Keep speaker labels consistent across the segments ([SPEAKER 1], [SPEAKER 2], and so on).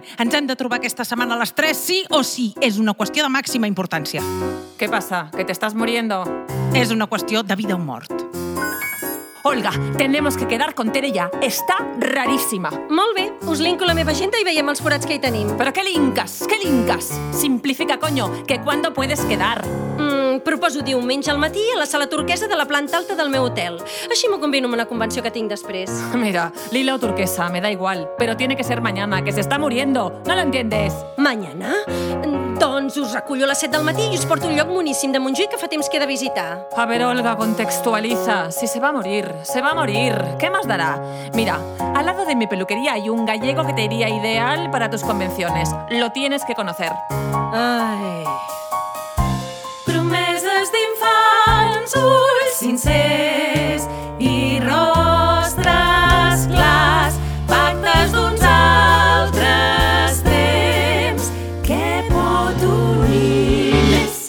[SPEAKER 1] Ens hem de trobar aquesta setmana a les 3, sí o sí. És una qüestió de màxima importància.
[SPEAKER 2] ¿Qué pasa? ¿Que te estás muriendo?
[SPEAKER 1] És una qüestió de vida o mort.
[SPEAKER 2] Olga, tenemos que quedar con Tere ya. Está rarísima.
[SPEAKER 3] Molt bé, us linko la meva agenda i veiem els forats que hi tenim.
[SPEAKER 2] ¿Pero qué linkas? ¿Qué linkas? Simplifica, coño, que cuándo puedes quedar.
[SPEAKER 3] Proposo diumenge al matí a la sala turquesa de la planta alta del meu hotel. Així m'ho combino amb una convenció que tinc després.
[SPEAKER 2] Mira, lila o turquesa, me da igual, pero tiene que ser mañana, que se está muriendo. ¿No lo entiendes?
[SPEAKER 3] Mañana? Doncs us recullo a les 7 del matí i us porto un lloc moníssim de Montjuïc que fa temps que he de visitar.
[SPEAKER 2] A ver, Olga, contextualiza. Si se va a morir, se va a morir. ¿Qué más dará? Mira, al lado de mi peluquería hay un gallego que te iría ideal para tus convenciones. Lo tienes que conocer.
[SPEAKER 3] Ai...
[SPEAKER 2] Promeses d'infants, ulls sincers i rostres clars, pactes d'uns altres temps, què pot unir més?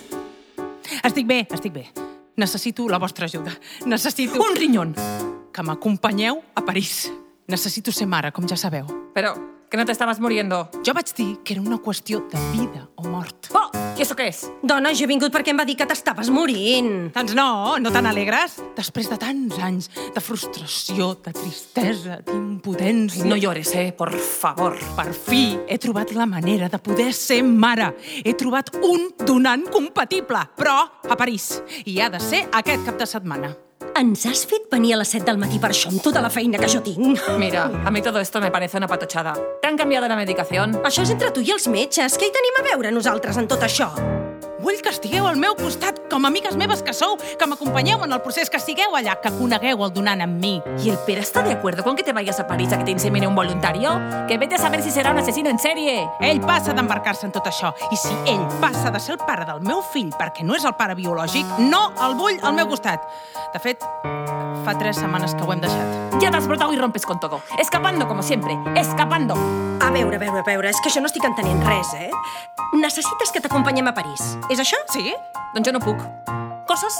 [SPEAKER 1] Estic bé. Necessito la vostra ajuda. Necessito...
[SPEAKER 2] Un riñón.
[SPEAKER 1] Que m'acompanyeu a París. Necessito ser mare, com ja sabeu.
[SPEAKER 2] Pero, que no te estabas muriendo.
[SPEAKER 1] Jo vaig dir que era una qüestió de vida o mort.
[SPEAKER 2] Oh, ¿y eso qué es?
[SPEAKER 3] Dona, jo he vingut perquè em va dir que t'estaves morint.
[SPEAKER 1] Doncs no te n'alegres? Després de tants anys de frustració, de tristesa, d'impotència...
[SPEAKER 2] No llores, por favor.
[SPEAKER 1] Per fi he trobat la manera de poder ser mare. He trobat un donant compatible, però a París. I ha de ser aquest cap de setmana.
[SPEAKER 3] Ens has fet venir a les 7 del matí per això, amb tota la feina que jo tinc.
[SPEAKER 2] Mira, a mí todo esto me parece una patochada. ¿Te han cambiado la medicación?
[SPEAKER 3] Això és entre tu i els metges. Què hi tenim a veure nosaltres en tot això?
[SPEAKER 1] Vull que estigueu al meu costat, com amigues meves que sou, que m'acompanyeu en el procés, que sigueu allà, que conegueu el donant amb mi.
[SPEAKER 2] ¿Y el Pere está de acuerdo con que te vayas a París a que te insemine un voluntario? Que vete a saber si será un asesino en serie.
[SPEAKER 1] Ell passa d'embarcar-se en tot això. I si ell passa de ser el pare del meu fill perquè no és el pare biològic, no el vull al meu costat. De fet, fa 3 setmanes que ho hem deixat.
[SPEAKER 2] Ya te has brotado y rompes con todo. Escapando, como siempre. Escapando.
[SPEAKER 3] A veure, és que jo no estic entenent res, Necessites que t'acompanyem a París. És això?
[SPEAKER 1] Sí?
[SPEAKER 2] Doncs jo no puc. Coses?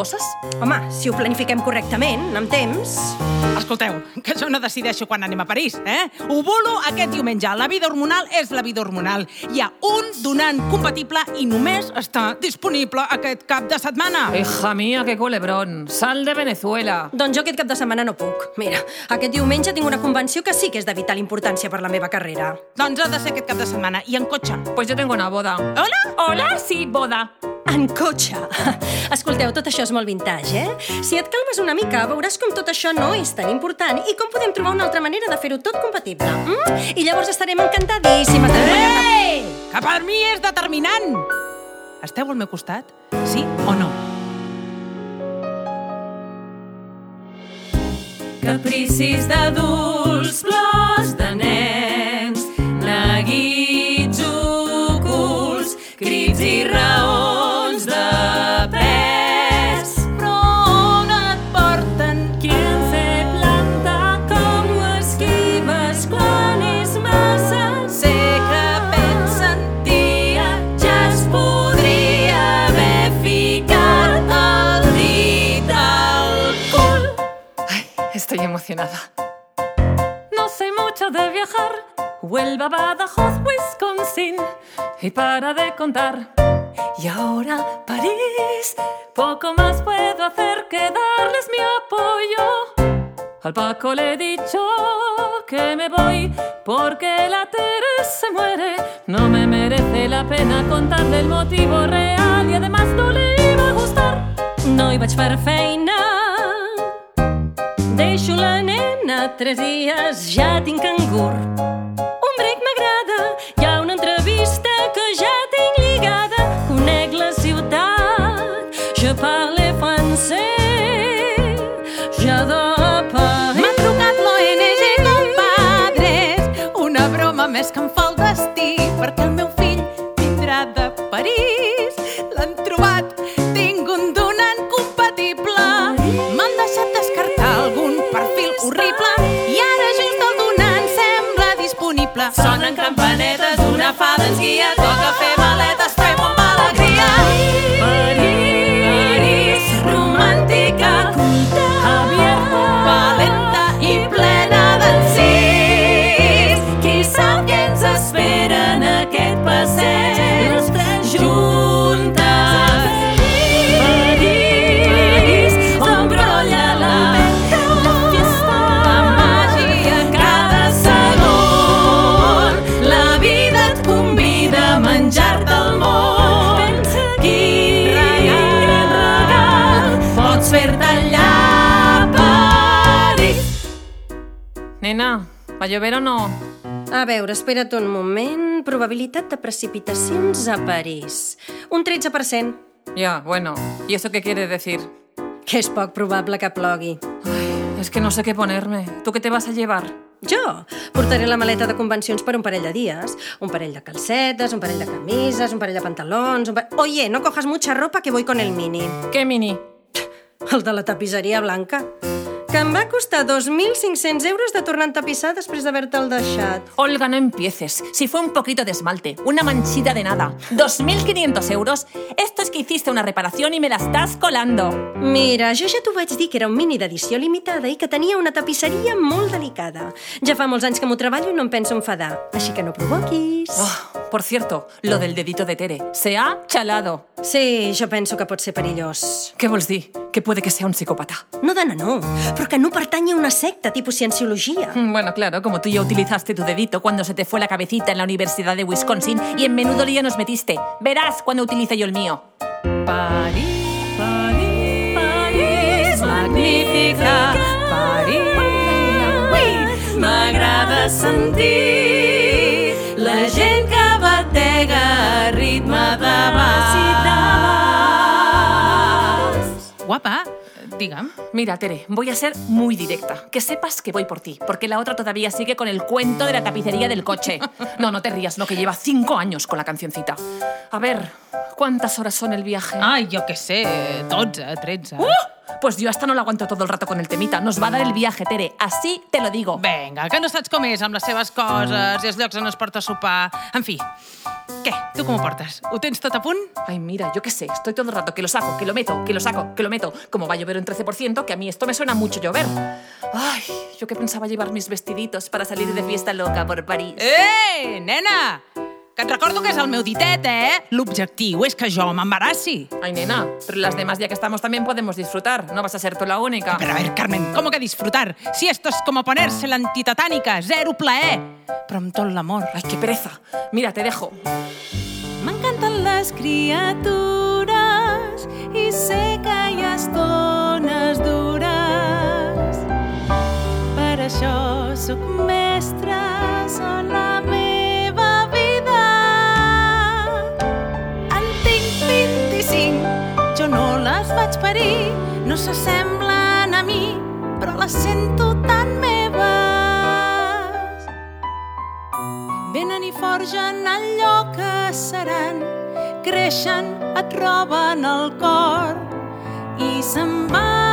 [SPEAKER 3] Home, si ho planifiquem correctament, amb temps...
[SPEAKER 1] Escolteu, que jo no decideixo quan anem a París, Ovulo aquest diumenge. La vida hormonal és la vida hormonal. Hi ha un donant compatible i només està disponible aquest cap de setmana.
[SPEAKER 2] Hija mía, qué culebrón. Sal de Venezuela.
[SPEAKER 3] Doncs jo aquest cap de setmana no puc. Mira, aquest diumenge tinc una convenció que sí que és de vital importància per la meva carrera.
[SPEAKER 1] Doncs ha de ser aquest cap de setmana. I en cotxe?
[SPEAKER 2] Pues yo tengo una boda.
[SPEAKER 1] Hola?
[SPEAKER 2] Hola, sí, boda.
[SPEAKER 3] En cotxe. Escolteu, tot això és molt vintage, Si et calmes una mica, veuràs com tot això no és tan important i com podem trobar una altra manera de fer-ho tot compatible. I llavors estarem encantadíssimes d'acompanyar-te.
[SPEAKER 1] Ei! Que per mi és determinant! Esteu al meu costat? Sí o no?
[SPEAKER 2] Capricis d'adults, plors de nens, neguits ocults, crits i raons de pes.
[SPEAKER 1] Però on et porten?
[SPEAKER 2] Quien se planta com ho esquives quan és massa.
[SPEAKER 1] Sé que pensen, tia,
[SPEAKER 2] Ja es podria haver ficat el dit al cul. Ay, estoy emocionada. No sé mucho de viajar. Huelva, Badajoz, Wisconsin. Y para de contar. Y ahora París. Poco más puedo hacer que darles mi apoyo. Al Paco le he dicho que me voy porque la Tere se muere. No me merece la pena contarle el motivo real y además no le iba a gustar.
[SPEAKER 3] No hi vaig per feina. Deixo la nena 3 dies, ja tinc cangur. Un brec m'agrada, hi ha una entrevista que ja tinc lligada. Conec la ciutat, je parle français, j'adore Paris.
[SPEAKER 1] m'ha trucat l'ONG Compadres, una broma més que em fa el destí, perquè el meu fill vindrà de París. L'han trobat, tinc un donant compatible. M'han deixat descartar algun perfil horrible i ara just el donant sembla disponible.
[SPEAKER 2] Sonen campanetes, una fada ens guia, toca fer maletes, fem amb alegria. París, romàntica, culta, abierta, valenta i plena d'encís. Qui sap què ens espera? Nena, va llover o no?
[SPEAKER 3] A veure, espera't un moment. Probabilitat de precipitacions a París. Un 13%.
[SPEAKER 2] Ya, bueno. ¿Y eso qué quiere decir?
[SPEAKER 3] Que és poc probable que plogui.
[SPEAKER 2] Ay, es que no sé qué ponerme. ¿Tú qué te vas a llevar?
[SPEAKER 3] Jo portaré la maleta de convencions per un parell de dies. Un parell de calcetes, un parell de camises, un parell de pantalons... Oye, no cojas mucha ropa que voy con el mini.
[SPEAKER 2] ¿Qué mini?
[SPEAKER 3] El de la tapisseria blanca. Que em va costar 2.500 euros de tornar a tapissar després d'haver-te'l deixat.
[SPEAKER 2] Olga, no empieces. Si fue un poquito de esmalte, una manchita de nada, 2.500 euros, esto es que hiciste una reparación y me la estás colando.
[SPEAKER 3] Mira, jo ja t'ho vaig dir que era un mini d'edició limitada i que tenia una tapisseria molt delicada. Ja fa molts anys que m'ho treballo i no em penso enfadar, així que no provoquis.
[SPEAKER 2] Oh, por cierto, lo del dedito de Tere. Se ha chalado.
[SPEAKER 3] Sí, jo penso que pot ser perillós.
[SPEAKER 2] Què vols dir? Que puede que sea un psicópata.
[SPEAKER 3] No, dona, no, però que no pertany a una secta tipus cienciologia.
[SPEAKER 2] Bueno, claro, como tú ya utilizaste tu dedito cuando se te fue la cabecita en la Universidad de Wisconsin y en menudo lío nos metiste. Verás cuando utilice yo el mío.
[SPEAKER 1] París, París, París, magnífica, París. M'agrada sentir la gent que batega a ritme de vals. Guapa, digue'm.
[SPEAKER 2] Mira, Tere, voy a ser muy directa. Que sepas que voy por ti, porque la otra todavía sigue con el cuento de la tapicería del coche. No te rías, no, que lleva 5 años con la cancioncita. A ver, ¿cuántas horas son el viaje?
[SPEAKER 1] Ai, jo què sé, 12, 13.
[SPEAKER 2] Pues yo hasta no lo aguanto todo el rato con el temita. Nos va a dar el viaje, Tere, así te lo digo.
[SPEAKER 1] Vinga, que no saps com és amb les seves coses i els llocs on es porta a sopar. En fi, què? Tu com ho portes? Ho tens tot a punt?
[SPEAKER 2] Ay, mira, yo qué sé, estoy todo el rato que lo saco, que lo meto, que lo saco, que lo meto. Como va a llover un 13%, que a mí esto me suena mucho llover. Ay, yo que pensaba llevar mis vestiditos para salir de fiesta loca por París.
[SPEAKER 1] Nena! Que et recordo que és el meu ditet, L'objectiu és que jo m'embarassi.
[SPEAKER 2] Ay, nena, pero las demás ya que estamos también podemos disfrutar. No vas a ser tú la única.
[SPEAKER 1] Pero a ver, Carmen, ¿cómo que disfrutar? Si esto es como ponerse la antitetánica, zero plaer. Però amb tot l'amor.
[SPEAKER 2] Ay, qué pereza. Mira, te dejo.
[SPEAKER 1] M'encanten les criatures i sé que hi ha estones dures. Per això sóc mestra, són la meva vida. En tinc 25, jo no les vaig parir, no s'assemblen a mi, però les sento tan meves. Venen i forgen allò que seran, creixen, et roben el cor i se'n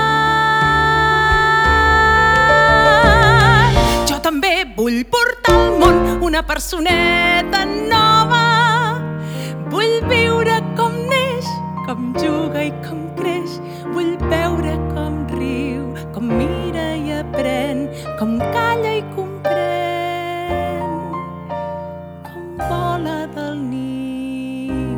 [SPEAKER 1] van. Jo també vull portar al món una personeta nova. Vull viure com neix, com juga i com creix. Vull veure com riu, com mira i aprèn, com calla i comprèn, com vola del niu.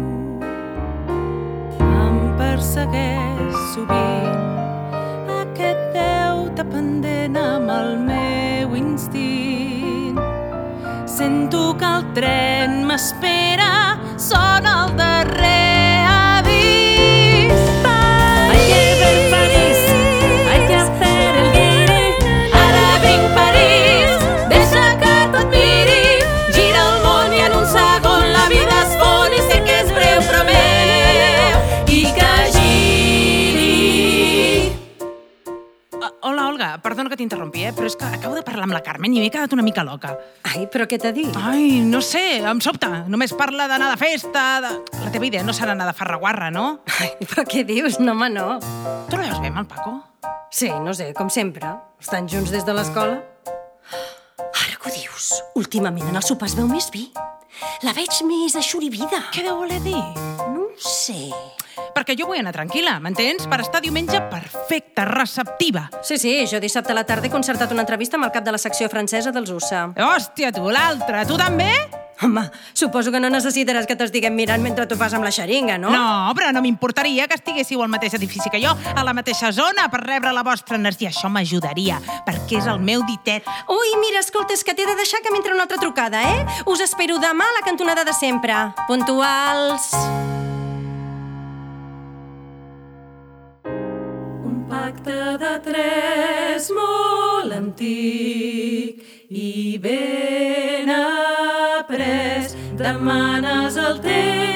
[SPEAKER 1] Em persegueix sovint aquest deute pendent amb el meu instint. Sento que el tren m'espera, sona el darrer avís. Hay que ver París, hay que hacer el guiri. Ara vinc París, deixa que tot miri. Gira el món i en un segon la vida es fon i sé que és breu però meu i que giri. Hola, Olga, perdona que t'interrompi, però és que acabo de parlar amb la Carmen i m'he quedat una mica loca.
[SPEAKER 3] Ai, però què t'ha dit?
[SPEAKER 1] Ai, no sé, em sobta. Només parla d'anar de festa... La teva idea no serà anar de farraguarra, no?
[SPEAKER 3] Ai, però què dius? No, home, no.
[SPEAKER 1] Tu la veus bé amb el Paco?
[SPEAKER 3] Sí, no sé, com sempre. Estan junts des de l'escola. Ara que ho dius, últimament en el sopar es veu més vi. La veig més aixorivida.
[SPEAKER 1] Què deu voler dir?
[SPEAKER 3] No ho sé.
[SPEAKER 1] Perquè jo vull anar tranquil·la, m'entens? Per estar diumenge perfecta, receptiva.
[SPEAKER 3] Sí, jo dissabte a la tarda he concertat una entrevista amb el cap de la secció francesa dels USA.
[SPEAKER 1] Hòstia, tu, l'altre, tu també?
[SPEAKER 3] Home, suposo que no necessitaràs que t'estiguem mirant mentre tu fas amb la xeringa, no?
[SPEAKER 1] No, però no m'importaria que estiguéssiu al mateix edifici que jo, a la mateixa zona, per rebre la vostra energia. Això m'ajudaria, perquè és el meu ditet.
[SPEAKER 3] Ui, mira, escolta, és que t'he de deixar que m'entra una altra trucada, Us espero demà a la cantonada de sempre. Puntuals.
[SPEAKER 2] Un pacte de tres molt antic i ben après. Demanes el temps